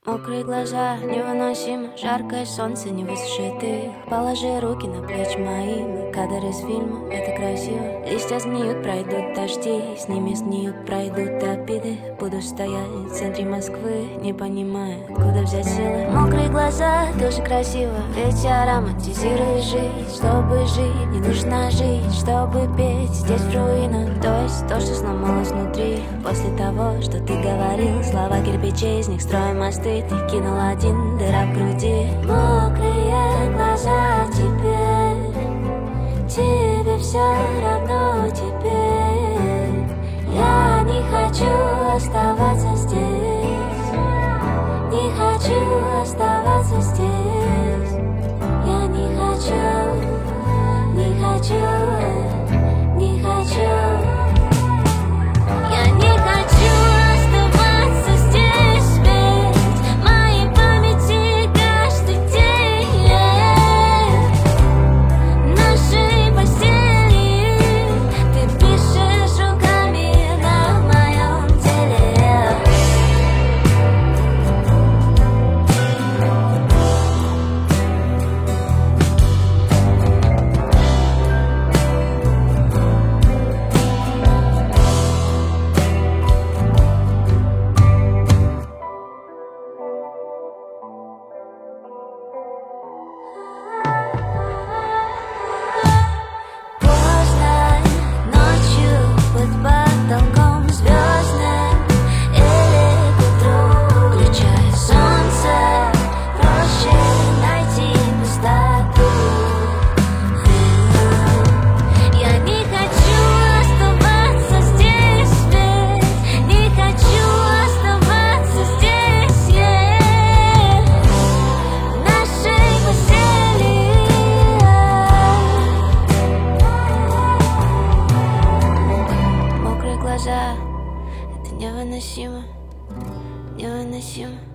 Мокрые глаза, невыносимо, жаркое солнце, не высушит их. Положи руки на плечи мои, мы кадр из фильма, это красиво. Листья сгниют, пройдут дожди, с ними сгниют, пройдут обиды. Буду стоять в центре Москвы, не понимая, откуда взять силы. Мокрые глаза, тоже красиво, ведь я романтизирую жизнь. Чтобы жить, не нужно жить, чтобы петь здесь в руинах. То есть то, что сломалось внутри, после того, что ты говорил. Слова кирпичей, из них строим мосты. Ты кинул один, дыра в груди. Мокрые глаза теперь, тебе все равно теперь. Я не хочу оставаться здесь, не хочу оставаться здесь. Я не хочу, не хочу, не хочу. Я не хочу оставаться здесь, ведь в моей памяти каждый день нашей постели. Ты пишешь руками на моем теле. Поздно ночью под потолком звездным или к утру, включая солнце, проще найти пустоту. Я не хочу оставаться здесь, ведь не хочу оставаться здесь, в нашей постели. Мокрые глаза, это невыносимо, невыносимо.